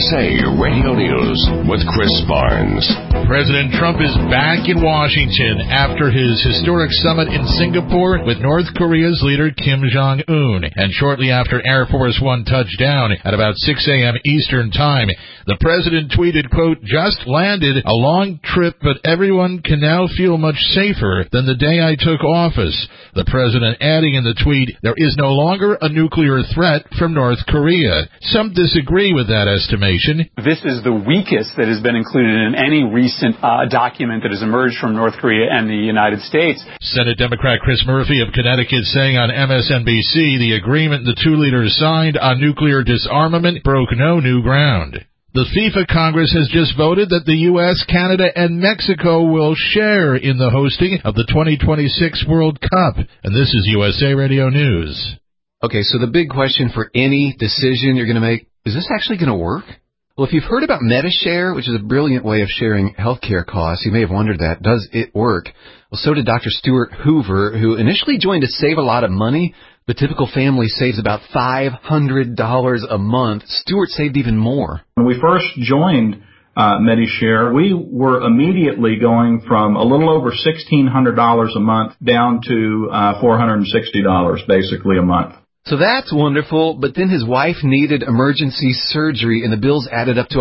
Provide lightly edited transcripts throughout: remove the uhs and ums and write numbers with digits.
USA Radio News with Chris Barnes. President Trump is back in Washington after his historic summit in Singapore with North Korea's leader Kim Jong-un. And shortly after Air Force One touched down at about 6 a.m. Eastern Time, the president tweeted, quote, "Just landed, a long trip, but everyone can now feel much safer than the day I took office." The president adding in the tweet, "There is no longer a nuclear threat from North Korea." Some disagree with that estimation. This is the weakest that has been included in any recent document that has emerged from North Korea and the United States. Senate Democrat Chris Murphy of Connecticut saying on MSNBC the agreement the two leaders signed on nuclear disarmament broke no new ground. The FIFA Congress has just voted that the U.S., Canada, and Mexico will share in the hosting of the 2026 World Cup. And this is USA Radio News. Okay, so the big question for any decision you're going to make, is this actually going to work? Well, if you've heard about MediShare, which is a brilliant way of sharing healthcare costs, you may have wondered that. Does it work? Well, so did Dr. Stuart Hoover, who initially joined to save a lot of money. The typical family saves about $500 a month. Stuart saved even more. When we first joined MediShare, we were immediately going from a little over $1,600 a month down to $460 basically a month. So that's wonderful, but then his wife needed emergency surgery, and the bills added up to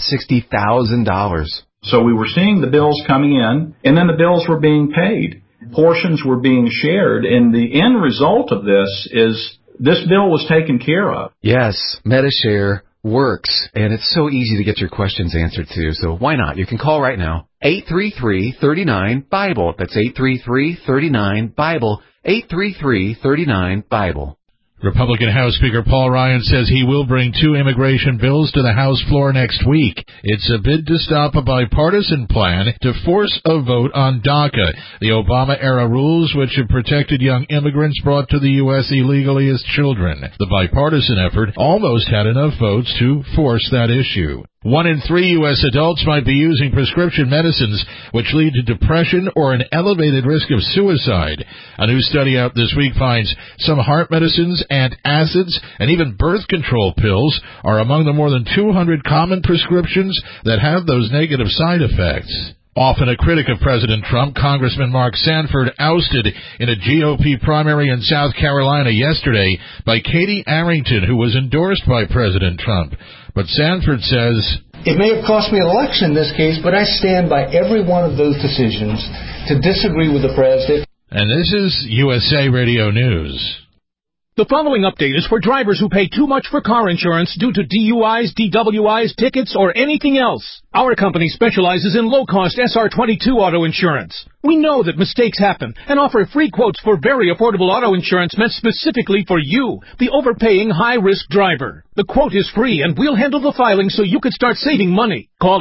$160,000. So we were seeing the bills coming in, and then the bills were being paid. Portions were being shared, and the end result of this is this bill was taken care of. Yes, MediShare works, and it's so easy to get your questions answered too, so why not? You can call right now, 833-39-BIBLE. That's 833-39-BIBLE, 833-39-BIBLE. Republican House Speaker Paul Ryan says he will bring two immigration bills to the House floor next week. It's a bid to stop a bipartisan plan to force a vote on DACA, the Obama-era rules which have protected young immigrants brought to the U.S. illegally as children. The bipartisan effort almost had enough votes to force that issue. 1 in 3 U.S. adults might be using prescription medicines which lead to depression or an elevated risk of suicide. A new study out this week finds some heart medicines, antacids, and even birth control pills are among the more than 200 common prescriptions that have those negative side effects. Often a critic of President Trump, Congressman Mark Sanford ousted in a GOP primary in South Carolina yesterday by Katie Arrington, who was endorsed by President Trump. But Sanford says, "It may have cost me an election in this case, but I stand by every one of those decisions to disagree with the president." And this is USA Radio News. The following update is for drivers who pay too much for car insurance due to DUIs, DWIs, tickets, or anything else. Our company specializes in low-cost SR22 auto insurance. We know that mistakes happen and offer free quotes for very affordable auto insurance meant specifically for you, the overpaying high-risk driver. The quote is free, and we'll handle the filing so you can start saving money. Call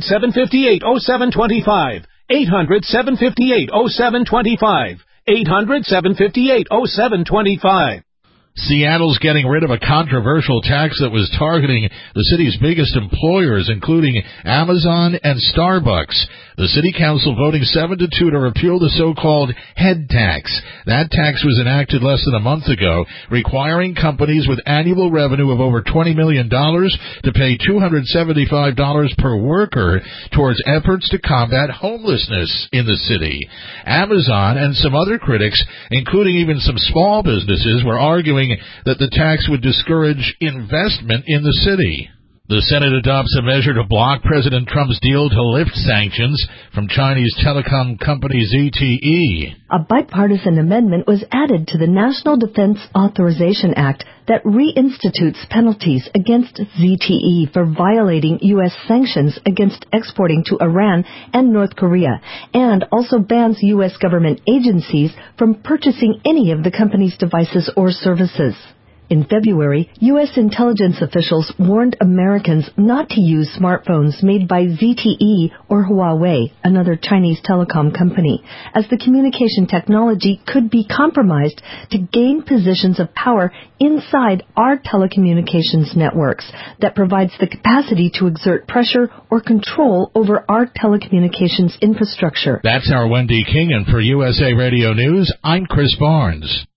800-758-0725. 800-758-0725. 800-758-0725. Seattle's getting rid of a controversial tax that was targeting the city's biggest employers, including Amazon and Starbucks. The city council voting 7-2 to repeal the so-called head tax. That tax was enacted less than a month ago, requiring companies with annual revenue of over $20 million to pay $275 per worker towards efforts to combat homelessness in the city. Amazon and some other critics, including even some small businesses, were arguing that the tax would discourage investment in the city. The Senate adopts a measure to block President Trump's deal to lift sanctions from Chinese telecom company ZTE. A bipartisan amendment was added to the National Defense Authorization Act that reinstitutes penalties against ZTE for violating U.S. sanctions against exporting to Iran and North Korea, and also bans U.S. government agencies from purchasing any of the company's devices or services. In February, U.S. intelligence officials warned Americans not to use smartphones made by ZTE or Huawei, another Chinese telecom company, as the communication technology could be compromised to gain positions of power inside our telecommunications networks that provides the capacity to exert pressure or control over our telecommunications infrastructure. That's our Wendy King, and for USA Radio News, I'm Chris Barnes.